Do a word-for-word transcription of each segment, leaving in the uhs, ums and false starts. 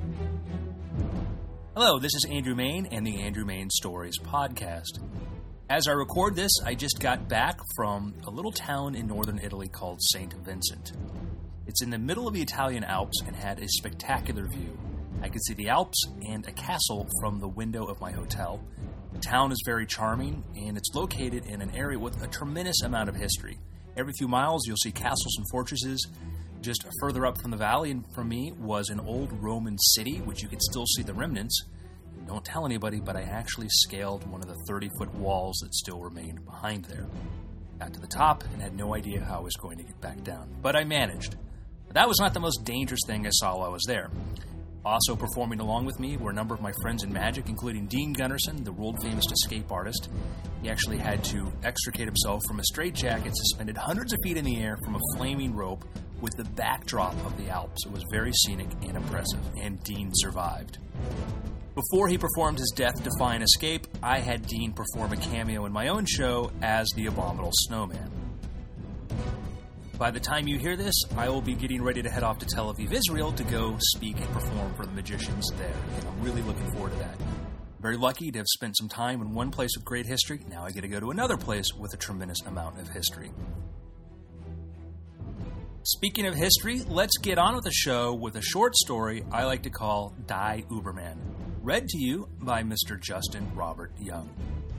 Hello, this is Andrew Main and the Andrew Main Stories podcast. As I record this, I just got back from a little town in northern Italy called Saint Vincent. It's in the middle of the Italian Alps and had a spectacular view. I could see the Alps and a castle from the window of my hotel. The town is very charming, and it's located in an area with a tremendous amount of history. Every few miles, you'll see castles and fortresses. Just further up from the valley and from me was an old Roman city, which you could still see the remnants. Don't tell anybody, but I actually scaled one of the thirty-foot walls that still remained behind there. Got to the top and had no idea how I was going to get back down, but I managed. But that was not the most dangerous thing I saw while I was there. Also performing along with me were a number of my friends in magic, including Dean Gunnarsson, the world-famous escape artist. He actually had to extricate himself from a straitjacket suspended hundreds of feet in the air from a flaming rope with the backdrop of the Alps. It was very scenic and impressive, and Dean survived. Before he performed his death-defying escape, I had Dean perform a cameo in my own show as the Abominable Snowman. By the time you hear this, I will be getting ready to head off to Tel Aviv, Israel to go speak and perform for the magicians there, and I'm really looking forward to that. I'm very lucky to have spent some time in one place with great history. Now I get to go to another place with a tremendous amount of history. Speaking of history, let's get on with the show with a short story I like to call Die Uberman, read to you by Mister Justin Robert Young.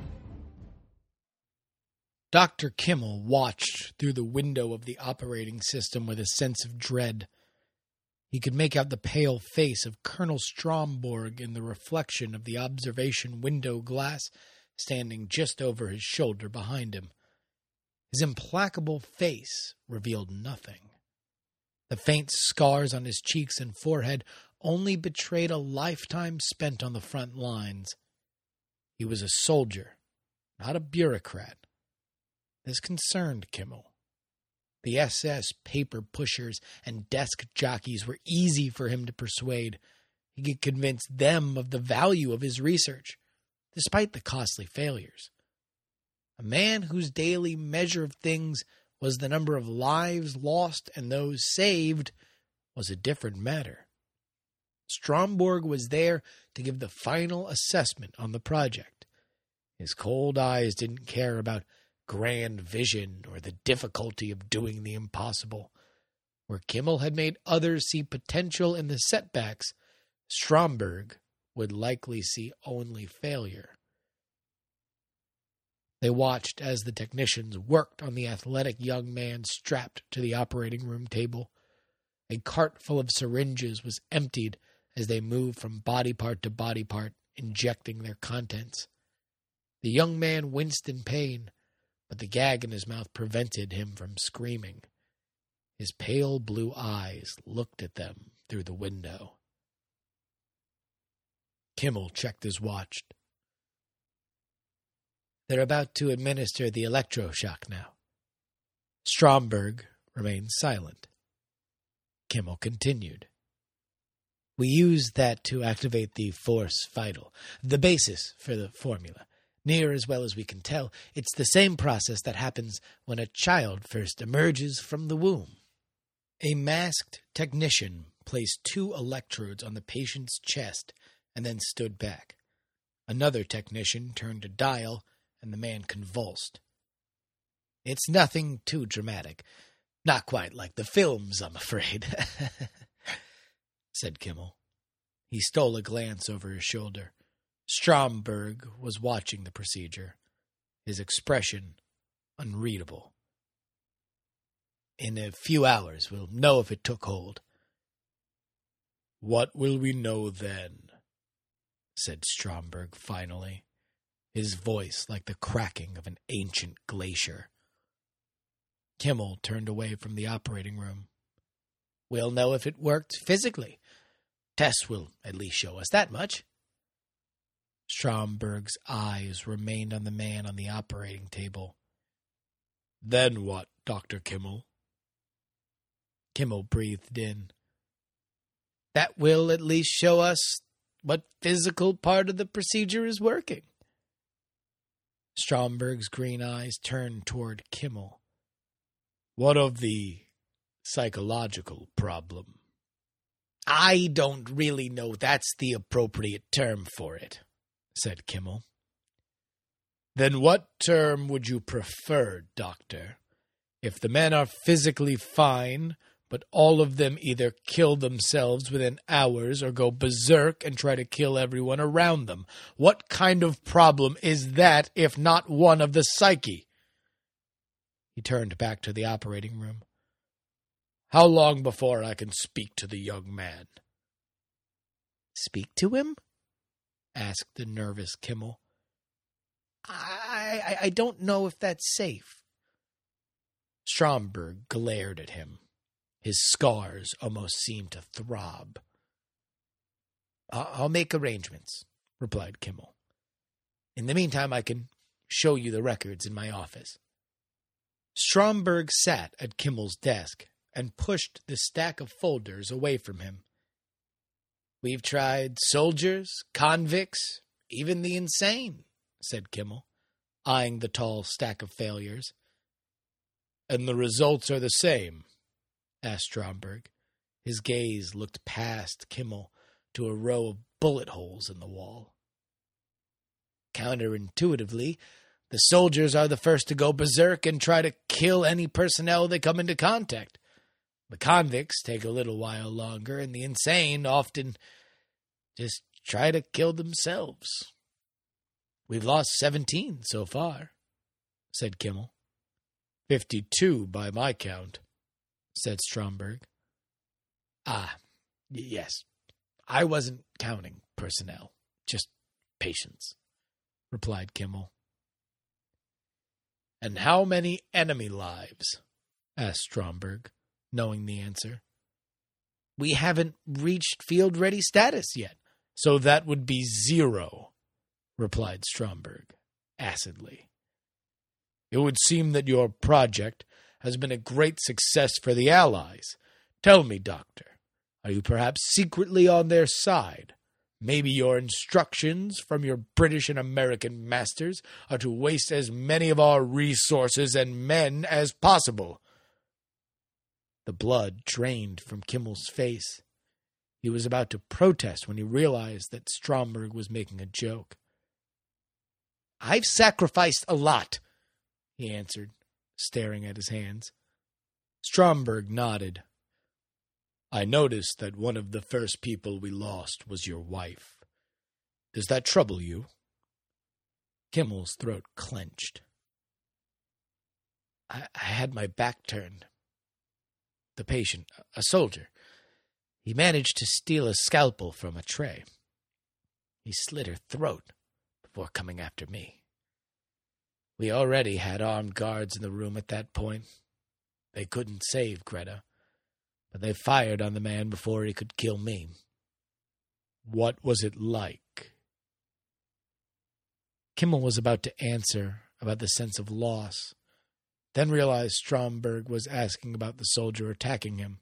Doctor Kimmel watched through the window of the operating system with a sense of dread. He could make out the pale face of Colonel Stromberg in the reflection of the observation window glass standing just over his shoulder behind him. His implacable face revealed nothing. The faint scars on his cheeks and forehead only betrayed a lifetime spent on the front lines. He was a soldier, not a bureaucrat. This concerned Kimmel. The S S paper pushers and desk jockeys were easy for him to persuade. He could convince them of the value of his research, despite the costly failures. A man whose daily measure of things was the number of lives lost and those saved was a different matter. Stromberg was there to give the final assessment on the project. His cold eyes didn't care about grand vision or the difficulty of doing the impossible. Where Kimmel had made others see potential in the setbacks, Stromberg would likely see only failure. They watched as the technicians worked on the athletic young man strapped to the operating room table. A cart full of syringes was emptied as they moved from body part to body part, injecting their contents. The young man winced in pain, but the gag in his mouth prevented him from screaming. His pale blue eyes looked at them through the window. Kimmel checked his watch. They're about to administer the electroshock now. Stromberg remained silent. Kimmel continued. We use that to activate the force vital, the basis for the formula. Near as well as we can tell, it's the same process that happens when a child first emerges from the womb. A masked technician placed two electrodes on the patient's chest and then stood back. Another technician turned a dial, and the man convulsed. It's nothing too dramatic. Not quite like the films, I'm afraid, said Kimmel. He stole a glance over his shoulder. Stromberg was watching the procedure, his expression unreadable. In a few hours, we'll know if it took hold. What will we know then? Said Stromberg finally, his voice like the cracking of an ancient glacier. Kimmel turned away from the operating room. We'll know if it worked physically. Tests will at least show us that much. Stromberg's eyes remained on the man on the operating table. Then what, Doctor Kimmel? Kimmel breathed in. That will at least show us what physical part of the procedure is working. Stromberg's green eyes turned toward Kimmel. What of the psychological problem? I don't really know that's the appropriate term for it, said Kimmel. Then what term would you prefer, Doctor? If the men are physically fine, but all of them either kill themselves within hours or go berserk and try to kill everyone around them, what kind of problem is that if not one of the psyche? He turned back to the operating room. How long before I can speak to the young man? Speak to him? Asked the nervous Kimmel. I, I, I don't know if that's safe. Stromberg glared at him. His scars almost seemed to throb. I'll make arrangements, replied Kimmel. In the meantime, I can show you the records in my office. Stromberg sat at Kimmel's desk and pushed the stack of folders away from him. We've tried soldiers, convicts, even the insane, said Kimmel, eyeing the tall stack of failures. And the results are the same, asked Stromberg. His gaze looked past Kimmel to a row of bullet holes in the wall. Counterintuitively, the soldiers are the first to go berserk and try to kill any personnel they come into contact. The convicts take a little while longer, and the insane often just try to kill themselves. We've lost seventeen so far, said Kimmel. Fifty-two by my count, said Stromberg. Ah, yes. I wasn't counting personnel, just patients, replied Kimmel. And how many enemy lives? Asked Stromberg, knowing the answer. We haven't reached field-ready status yet, so that would be zero, replied Stromberg, acidly. It would seem that your project has been a great success for the Allies. Tell me, Doctor, are you perhaps secretly on their side? Maybe your instructions from your British and American masters are to waste as many of our resources and men as possible. The blood drained from Kimmel's face. He was about to protest when he realized that Stromberg was making a joke. I've sacrificed a lot, he answered, staring at his hands. Stromberg nodded. I noticed that one of the first people we lost was your wife. Does that trouble you? Kimmel's throat clenched. I, I had my back turned. The patient, a soldier, he managed to steal a scalpel from a tray. He slit her throat before coming after me. We already had armed guards in the room at that point. They couldn't save Greta, but they fired on the man before he could kill me. What was it like? Kimmel was about to answer about the sense of loss, then realized Stromberg was asking about the soldier attacking him.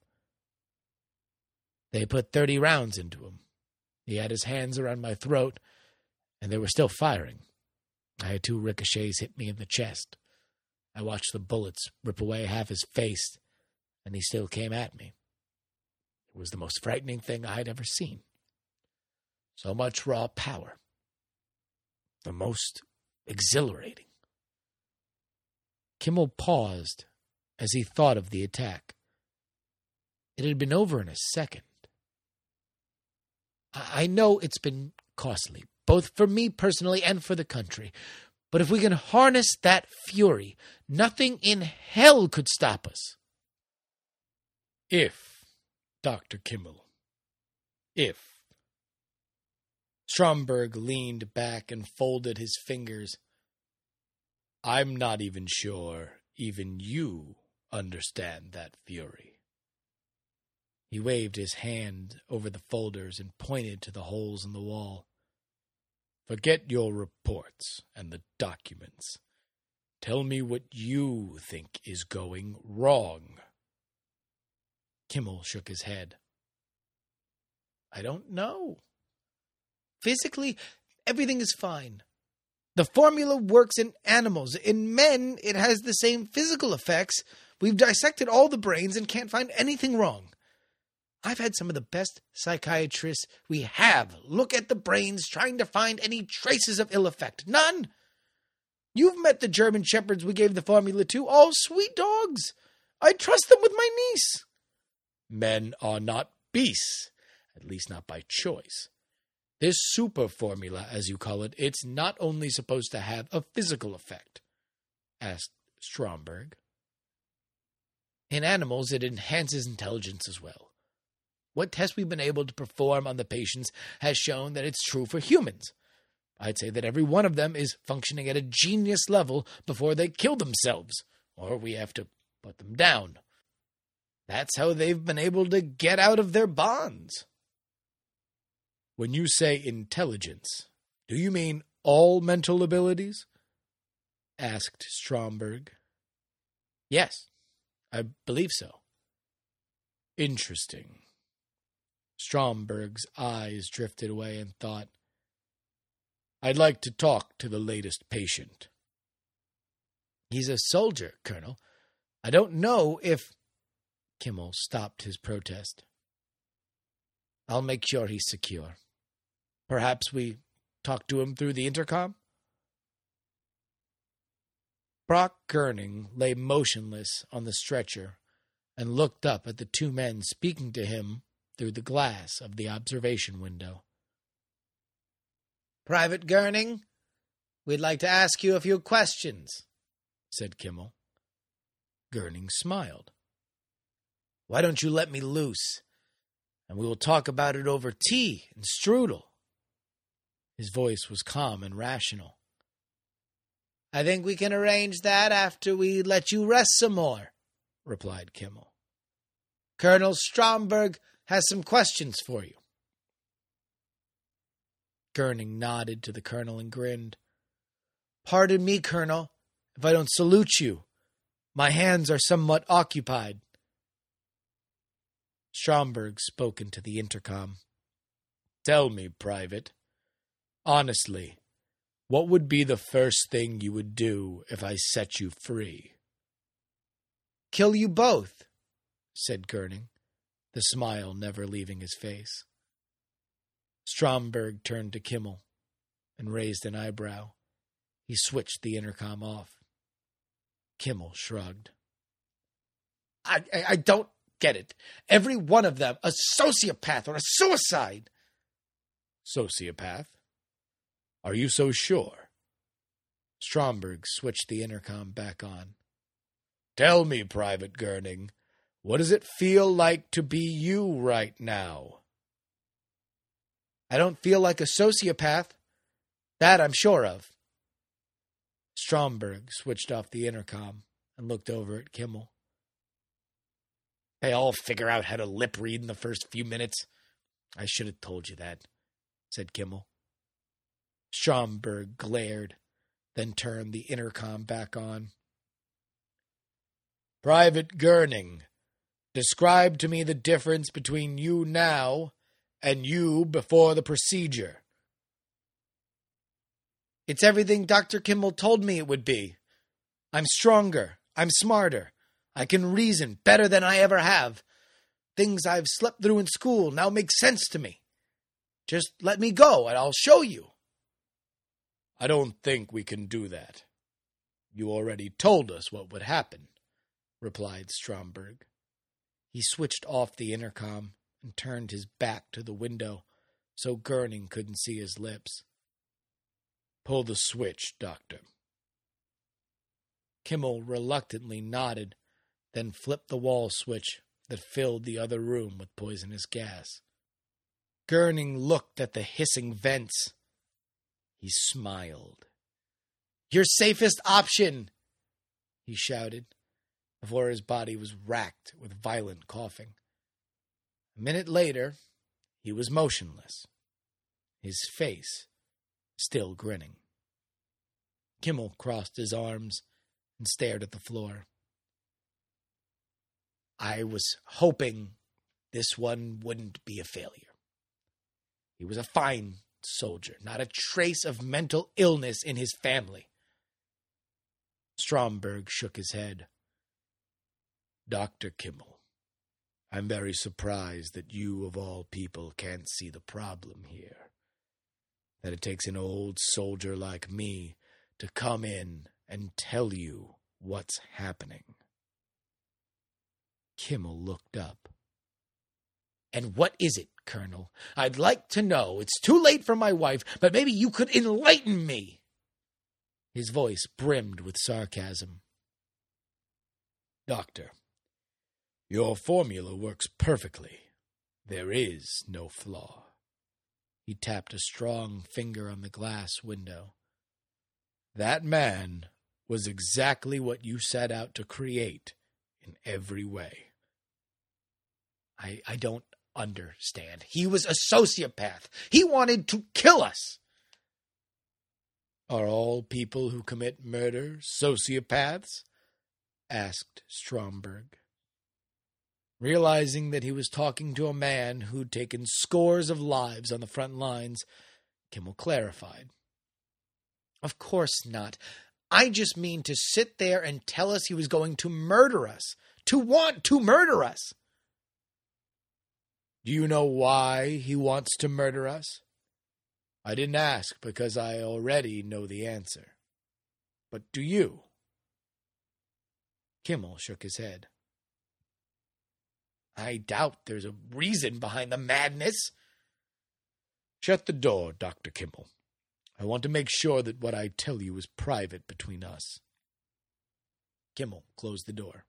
They put thirty rounds into him. He had his hands around my throat, and they were still firing. I had two ricochets hit me in the chest. I watched the bullets rip away half his face, and he still came at me. It was the most frightening thing I had ever seen. So much raw power. The most exhilarating. Kimmel paused as he thought of the attack. It had been over in a second. I know it's been costly, both for me personally and for the country. But if we can harness that fury, nothing in hell could stop us. If, Doctor Kimmel, if. Stromberg leaned back and folded his fingers. I'm not even sure even you understand that fury. He waved his hand over the folders and pointed to the holes in the wall. Forget your reports and the documents. Tell me what you think is going wrong. Kimmel shook his head. I don't know. Physically, everything is fine. The formula works in animals. In men, it has the same physical effects. We've dissected all the brains and can't find anything wrong. I've had some of the best psychiatrists we have look at the brains trying to find any traces of ill effect. None! You've met the German shepherds we gave the formula to. All sweet dogs. I trust them with my niece. Men are not beasts, at least not by choice. This super formula, as you call it, it's not only supposed to have a physical effect, asked Stromberg. In animals, it enhances intelligence as well. What tests we've been able to perform on the patients has shown that it's true for humans. I'd say that every one of them is functioning at a genius level before they kill themselves, or we have to put them down. That's how they've been able to get out of their bonds. When you say intelligence, do you mean all mental abilities? Asked Stromberg. Yes, I believe so. Interesting. Stromberg's eyes drifted away and thought, I'd like to talk to the latest patient. He's a soldier, Colonel. I don't know if... Kimmel stopped his protest. I'll make sure he's secure. Perhaps we talk to him through the intercom? Brock Gurning lay motionless on the stretcher and looked up at the two men speaking to him through the glass of the observation window. Private Gurning, we'd like to ask you a few questions, said Kimmel. Gurning smiled. Why don't you let me loose, and we will talk about it over tea and strudel? His voice was calm and rational. I think we can arrange that after we let you rest some more, replied Kimmel. Colonel Stromberg has some questions for you. Gurning nodded to the colonel and grinned. Pardon me, Colonel, if I don't salute you. My hands are somewhat occupied. Stromberg spoke into the intercom. Tell me, Private, honestly, what would be the first thing you would do if I set you free? Kill you both, said Gurning, the smile never leaving his face. Stromberg turned to Kimmel and raised an eyebrow. He switched the intercom off. Kimmel shrugged. I, I, I don't get it. Every one of them a sociopath or a suicide. Sociopath? Are you so sure? Stromberg switched the intercom back on. Tell me, Private Gurning, what does it feel like to be you right now? I don't feel like a sociopath. That I'm sure of. Stromberg switched off the intercom and looked over at Kimmel. They all figure out how to lip read in the first few minutes. I should have told you that, said Kimmel. Stromberg glared, then turned the intercom back on. Private Gurning, describe to me the difference between you now and you before the procedure. It's everything Doctor Kimmel told me it would be. I'm stronger. I'm smarter. I can reason better than I ever have. Things I've slept through in school now make sense to me. Just let me go and I'll show you. I don't think we can do that. You already told us what would happen, replied Stromberg. He switched off the intercom and turned his back to the window so Gurning couldn't see his lips. Pull the switch, Doctor. Kimmel reluctantly nodded, then flipped the wall switch that filled the other room with poisonous gas. Gurning looked at the hissing vents. He smiled. Your safest option, he shouted, before his body was racked with violent coughing. A minute later, he was motionless, his face still grinning. Kimmel crossed his arms and stared at the floor. I was hoping this one wouldn't be a failure. He was a fine soldier, not a trace of mental illness in his family. Stromberg shook his head. Doctor Kimmel, I'm very surprised that you, of all people, can't see the problem here. That it takes an old soldier like me to come in and tell you what's happening." Kimmel looked up. "And what is it, Colonel? I'd like to know. It's too late for my wife, but maybe you could enlighten me." His voice brimmed with sarcasm. "Doctor, your formula works perfectly. There is no flaw." He tapped a strong finger on the glass window. "That man was exactly what you set out to create in every way." I, I don't understand. He was a sociopath. He wanted to kill us. "Are all people who commit murder sociopaths?" asked Stromberg. Realizing that he was talking to a man who'd taken scores of lives on the front lines, Kimmel clarified. "Of course not. I just mean to sit there and tell us he was going to murder us. To want to murder us." "Do you know why he wants to murder us?" "I didn't ask because I already know the answer. But do you?" Kimmel shook his head. "I doubt there's a reason behind the madness." "Shut the door, Doctor Kimmel. I want to make sure that what I tell you is private between us." Kimmel closed the door.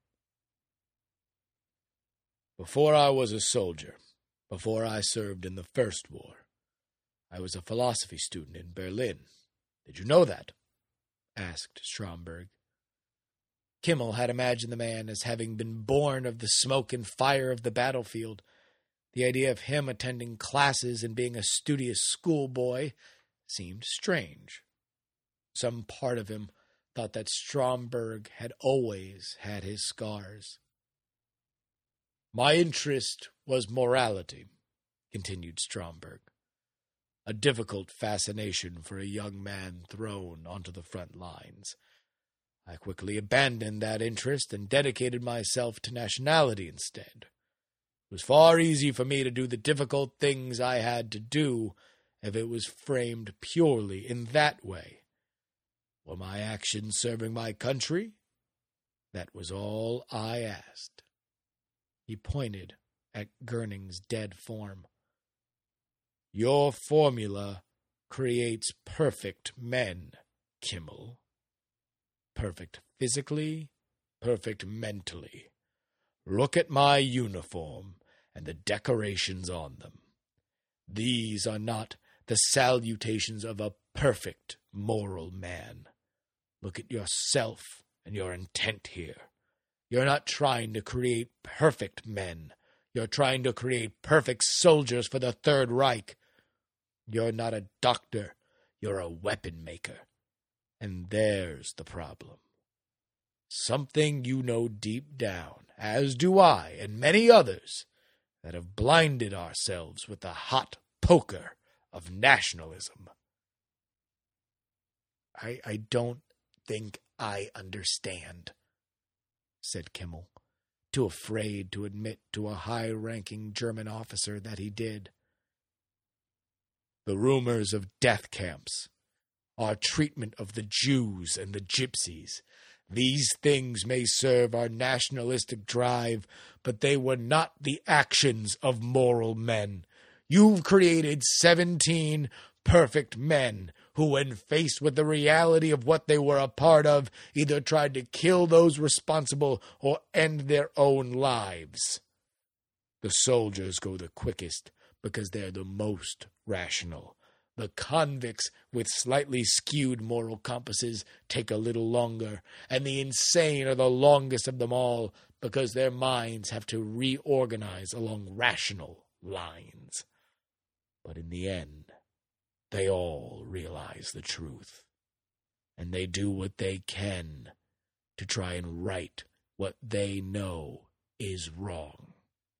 "Before I was a soldier, before I served in the First War, I was a philosophy student in Berlin. Did you know that?" asked Stromberg. Kimmel had imagined the man as having been born of the smoke and fire of the battlefield. The idea of him attending classes and being a studious schoolboy seemed strange. Some part of him thought that Stromberg had always had his scars. "My interest was morality," continued Stromberg. "A difficult fascination for a young man thrown onto the front lines. I quickly abandoned that interest and dedicated myself to nationality instead. It was far easier for me to do the difficult things I had to do if it was framed purely in that way. Were my actions serving my country? That was all I asked." He pointed at Gurning's dead form. "Your formula creates perfect men, Kimmel. Perfect physically, perfect mentally. Look at my uniform and the decorations on them. These are not the salutations of a perfect moral man. Look at yourself and your intent here. You're not trying to create perfect men. You're trying to create perfect soldiers for the Third Reich. You're not a doctor. You're a weapon maker. And there's the problem. Something you know deep down, as do I and many others, that have blinded ourselves with the hot poker of nationalism." I, I don't think I understand," said Kimmel, too afraid to admit to a high-ranking German officer that he did. "The rumors of death camps, our treatment of the Jews and the gypsies, these things may serve our nationalistic drive, but they were not the actions of moral men. You've created seventeen perfect men who, when faced with the reality of what they were a part of, either tried to kill those responsible or end their own lives. The soldiers go the quickest because they're the most rational. The convicts with slightly skewed moral compasses take a little longer, and the insane are the longest of them all because their minds have to reorganize along rational lines. But in the end, they all realize the truth, and they do what they can to try and right what they know is wrong."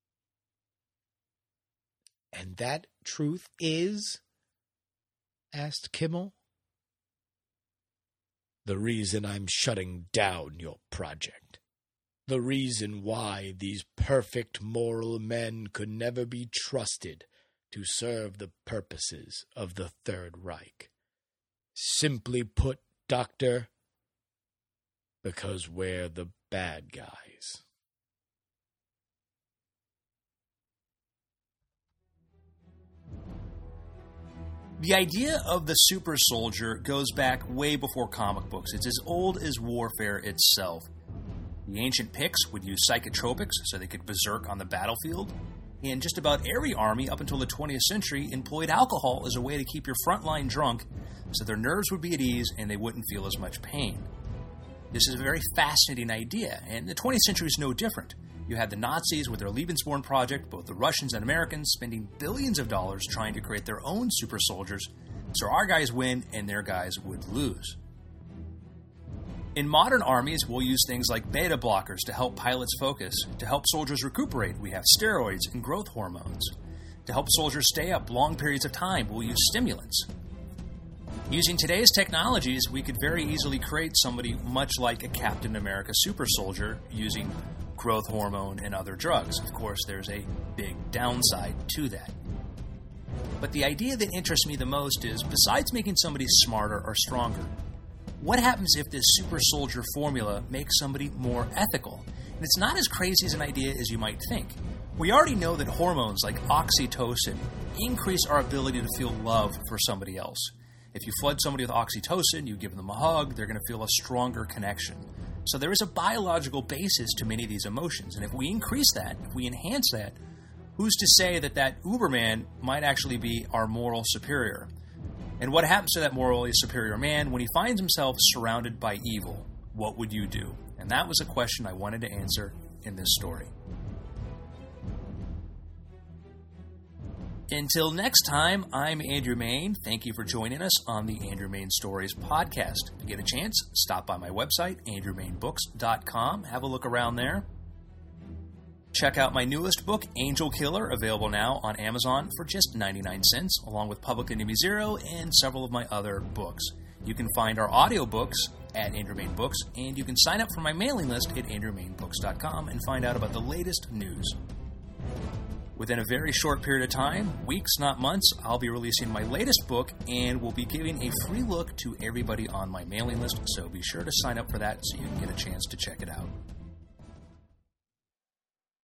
"And that truth is?" asked Kimmel. "The reason I'm shutting down your project. the reason why these perfect moral men could never be trusted to serve the purposes of the Third Reich. Simply put, Doctor, because we're the bad guys. The idea of the super soldier goes back way before comic books. It's as old as warfare itself. The ancient Picts would use psychotropics so they could berserk on the battlefield. And just about every army up until the twentieth century employed alcohol as a way to keep your front line drunk so their nerves would be at ease and they wouldn't feel as much pain. This is a very fascinating idea, and the twentieth century is no different. You had the Nazis with their Lebensborn project, both the Russians and Americans spending billions of dollars trying to create their own super soldiers, so our guys win and their guys would lose. In modern armies, we'll use things like beta blockers to help pilots focus. To help soldiers recuperate, we have steroids and growth hormones. To help soldiers stay up long periods of time, we'll use stimulants. Using today's technologies, we could very easily create somebody much like a Captain America super soldier using growth hormone and other drugs. Of course, there's a big downside to that. But the idea that interests me the most is, besides making somebody smarter or stronger, what happens if this super soldier formula makes somebody more ethical? And it's not as crazy as an idea as you might think. We already know that hormones like oxytocin increase our ability to feel love for somebody else. If you flood somebody with oxytocin, you give them a hug, they're going to feel a stronger connection. So there is a biological basis to many of these emotions. And if we increase that, if we enhance that, who's to say that that Uberman might actually be our moral superior? And what happens to that morally superior man when he finds himself surrounded by evil? What would you do? And that was a question I wanted to answer in this story. Until next time, I'm Andrew Mayne. Thank you for joining us on the Andrew Mayne Stories podcast. If you get a chance, stop by my website, andrew mayne books dot com. Have a look around there. Check out my newest book, Angel Killer, available now on Amazon for just ninety-nine cents, along with Public Enemy Zero and several of my other books. You can find our audiobooks at Andrew Mayne Books, and you can sign up for my mailing list at andrew mayne books dot com and find out about the latest news. Within a very short period of time, weeks, not months, I'll be releasing my latest book, and we'll be giving a free look to everybody on my mailing list, so be sure to sign up for that so you can get a chance to check it out.